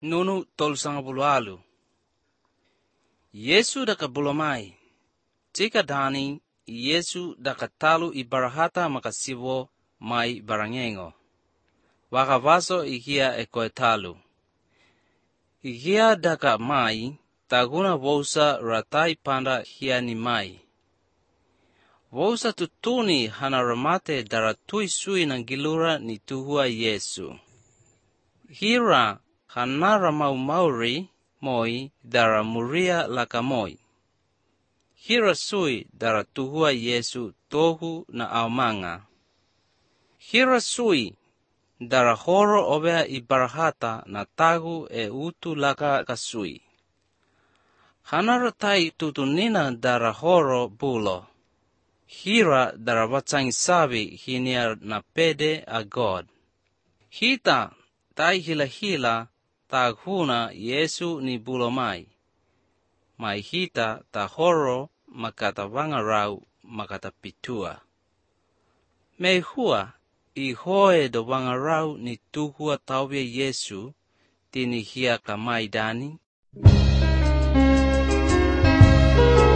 Nunu tolsanga bulualu. Yesu daka bulomai. Tika dani Yesu daka talu ibarahata makasibo mai barangengo. Wakavaso ikia ekoetalu. Ikia daka mai taguna wousa ratai panda hiani mai. Wousa tutuni hana ramate dara tui sui ng gilura ni tuhua Yesu. Hira hanara mauri moi dara muria lakamoi. Hira sui dara tuhua Yesu tohu na aumanga. Hira sui dara horo obea ibarahata na tagu utu laka kasui. Hanara tai tutunina dara horo bulo. Hira dara watsangi sabi hinia na pede a God. Hita tai hila taghuna Yesu ni bulomai. Mai hita ta horo makata wangarau makata pitua. Mehua ihoe do wangarau ni tuhua tauwe Yesu tini hia kamai dani.